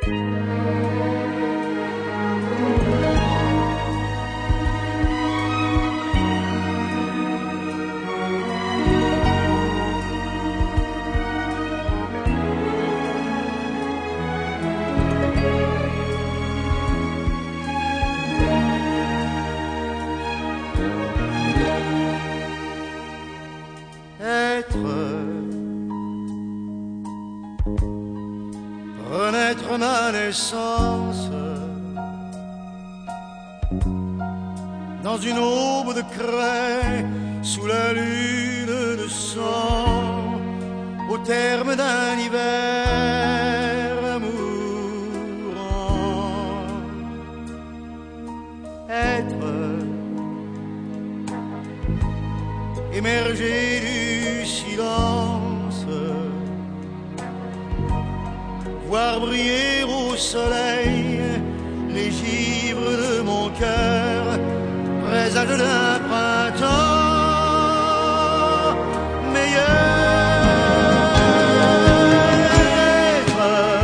Renaître ma naissance dans une aube de craie sous la lune de sang, au terme d'un hiver mourant. Être émergé du silence, voir briller au soleil les givres de mon cœur, présage d'un printemps meilleur.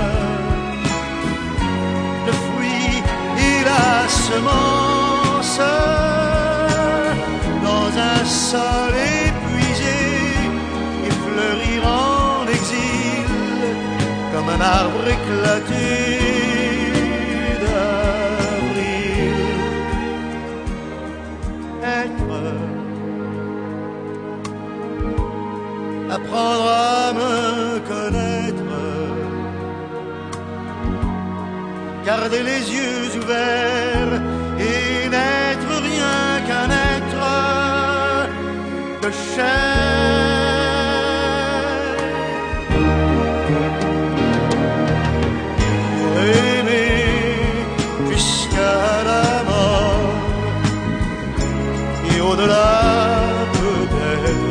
Le fruit et la semence dans un sol épuisé et fleurir en exil comme un arbre éclaté d'avril. Être, apprendre à me connaître, garder les yeux ouverts et n'être rien qu'un être de chair. Pour aimer jusqu'à la mort et au-delà peut-être,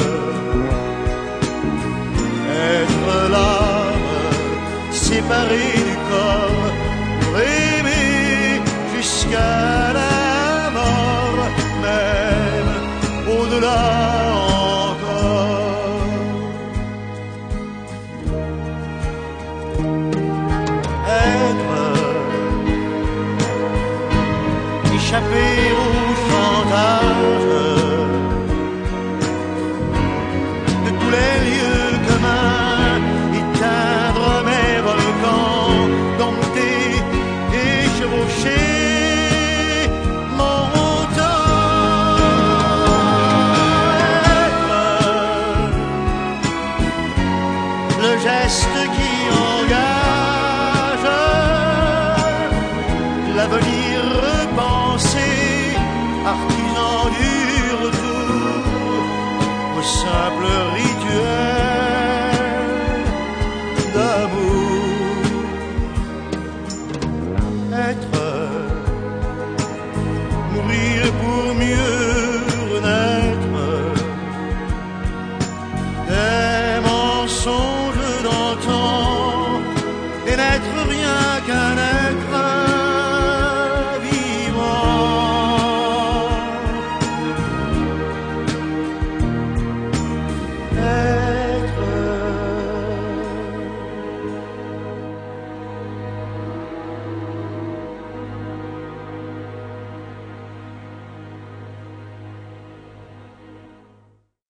être l'âme séparée du corps, pour aimer jusqu'à la mort, même au-delà encore.